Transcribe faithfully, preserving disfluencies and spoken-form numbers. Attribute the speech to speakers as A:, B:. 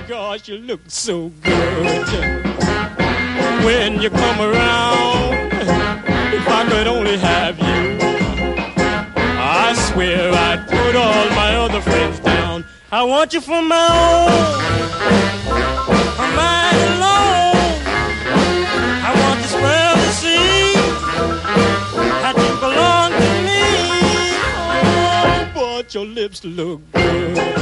A: gosh, you look so good. When you come around, if I could only have you, I swear I'd put all my other friends down. I want you for my own, my alone. I want this world to see that you belong to me. Oh, but your lips look good.